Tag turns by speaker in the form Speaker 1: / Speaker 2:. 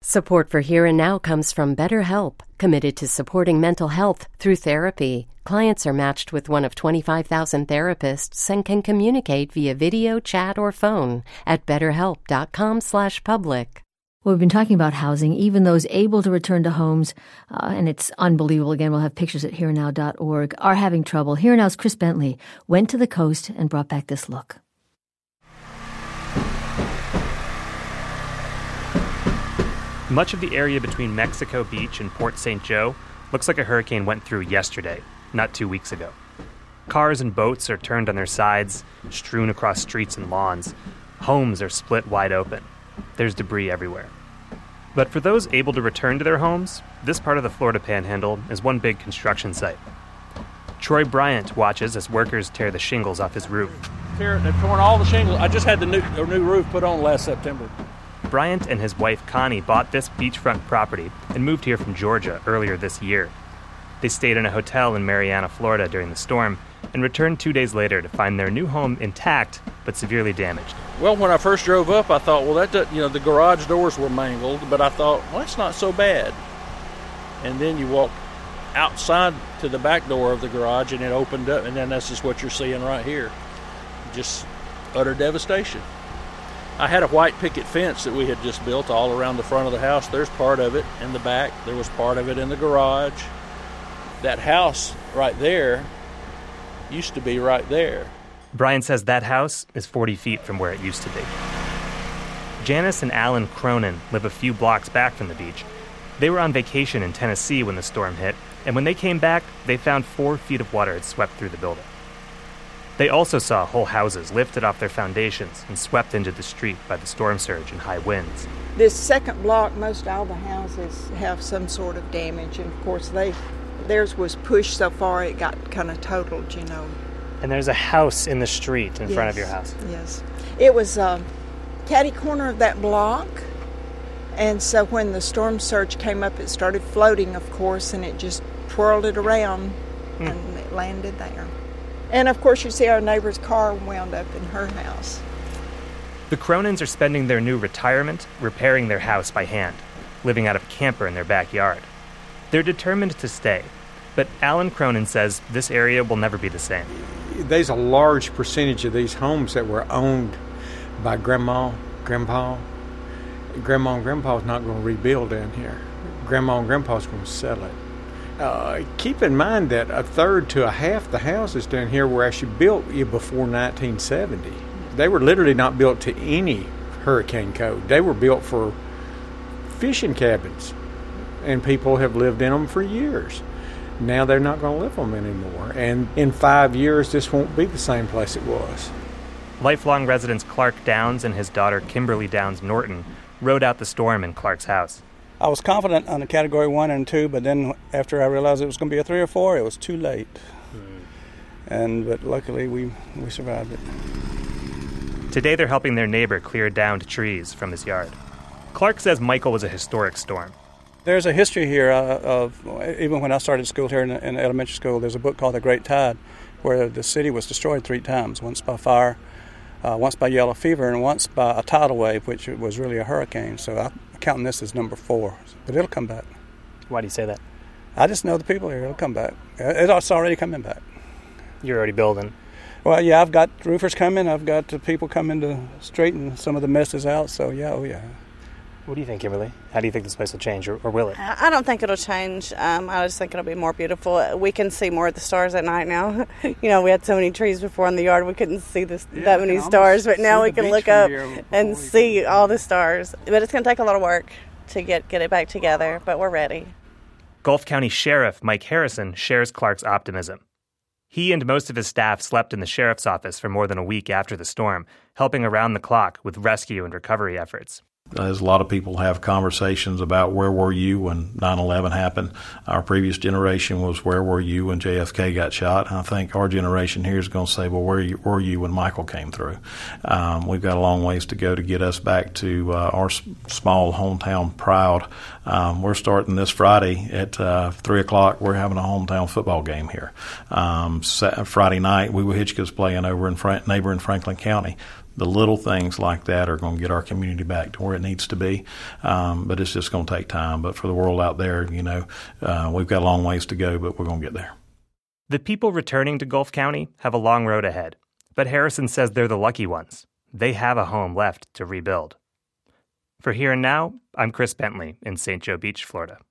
Speaker 1: Support for Here and Now comes from BetterHelp, committed to supporting mental health through therapy. Clients are matched with one of 25,000 therapists and can communicate via video, chat, or phone at betterhelp.com/public.
Speaker 2: Well, we've been talking about housing, even those able to return to homes, and it's unbelievable. Again, we'll have pictures at hereandnow.org, are having trouble. Here and Now's Chris Bentley went to the coast and brought back this look.
Speaker 3: Much of the area between Mexico Beach and Port St. Joe looks like a hurricane went through yesterday, not 2 weeks ago. Cars and boats are turned on their sides, strewn across streets and lawns. Homes are split wide open. There's debris everywhere. But for those able to return to their homes, this part of the Florida Panhandle is one big construction site. Troy Bryant watches as workers tear the shingles off his roof.
Speaker 4: They've torn all the shingles. I just had the new roof put on last September.
Speaker 3: Bryant and his wife Connie bought this beachfront property and moved here from Georgia earlier this year. They stayed in a hotel in Marianna, Florida during the storm and returned 2 days later to find their new home intact but severely damaged.
Speaker 4: Well, when I first drove up, I thought, well, the garage doors were mangled, but I thought, well, that's not so bad. And then you walk outside to the back door of the garage and it opened up, and then that's just what you're seeing right here. Just utter devastation. I had a white picket fence that we had just built all around the front of the house. There's part of it in the back. There was part of it in the garage. That house right there used to be right there.
Speaker 3: Brian says that house is 40 feet from where it used to be. Janice and Alan Cronin live a few blocks back from the beach. They were on vacation in Tennessee when the storm hit, and when they came back, they found 4 feet of water had swept through the building. They also saw whole houses lifted off their foundations and swept into the street by the storm surge and high winds.
Speaker 5: This second block, most all the houses have some sort of damage, and of course theirs was pushed so far it got kind of totaled, you know.
Speaker 3: And there's a house in the street in front of your house.
Speaker 5: Yes. It was catty corner of that block, and so when the storm surge came up, it started floating, of course, and it just twirled it around and it landed there. And, of course, you see our neighbor's car wound up in her house.
Speaker 3: The Cronins are spending their new retirement repairing their house by hand, living out of a camper in their backyard. They're determined to stay, but Alan Cronin says this area will never be the same.
Speaker 6: There's a large percentage of these homes that were owned by Grandma, Grandpa. Grandma and Grandpa's not going to rebuild down here. Grandma and Grandpa's going to sell it. Keep in mind that a third to a half the houses down here were actually built before 1970. They were literally not built to any hurricane code. They were built for fishing cabins, and people have lived in them for years. Now they're not going to live in them anymore, and in 5 years this won't be the same place it was.
Speaker 3: Lifelong residents Clark Downs and his daughter Kimberly Downs Norton rode out the storm in Clark's house.
Speaker 7: I was confident on the Category 1 and 2, but then after I realized it was going to be a 3 or 4, it was too late. But luckily, we survived it.
Speaker 3: Today, they're helping their neighbor clear downed trees from his yard. Clark says Michael was a historic storm.
Speaker 7: There's a history here of even when I started school here in elementary school, there's a book called The Great Tide, where the city was destroyed 3 times, once by fire, once by yellow fever, and once by a tidal wave, which was really a hurricane. So I'm counting this as number 4, but it'll come back.
Speaker 3: Why do you say that?
Speaker 7: I just know the people here. It'll come back. It's already coming back.
Speaker 3: You're already building?
Speaker 7: Well, yeah, I've got roofers coming. I've got people coming to straighten some of the messes out. So, yeah, oh, yeah.
Speaker 3: What do you think, Kimberly? How do you think this place will change, or will it?
Speaker 8: I don't think it'll change. I just think it'll be more beautiful. We can see more of the stars at night now. We had so many trees before in the yard, we couldn't see that many stars. But now we can look up and see all the stars. But it's going to take a lot of work to get it back together, but we're ready.
Speaker 3: Gulf County Sheriff Mike Harrison shares Clark's optimism. He and most of his staff slept in the sheriff's office for more than a week after the storm, helping around the clock with rescue and recovery efforts.
Speaker 9: As a lot of people have conversations about where were you when 9/11 happened. Our previous generation was where were you when JFK got shot. And I think our generation here is going to say, well, where were you when Michael came through? We've got a long ways to go to get us back to our small hometown proud. We're starting this Friday at 3 o'clock. We're having a hometown football game here. Friday night, we were Hitchcock's playing over in neighboring Franklin County. the little things like that are going to get our community back to where it needs to be. But it's just going to take time. But for the world out there, we've got a long ways to go, but we're going to get there.
Speaker 3: The people returning to Gulf County have a long road ahead, but Harrison says they're the lucky ones. They have a home left to rebuild. For Here and Now, I'm Chris Bentley in St. Joe Beach, Florida.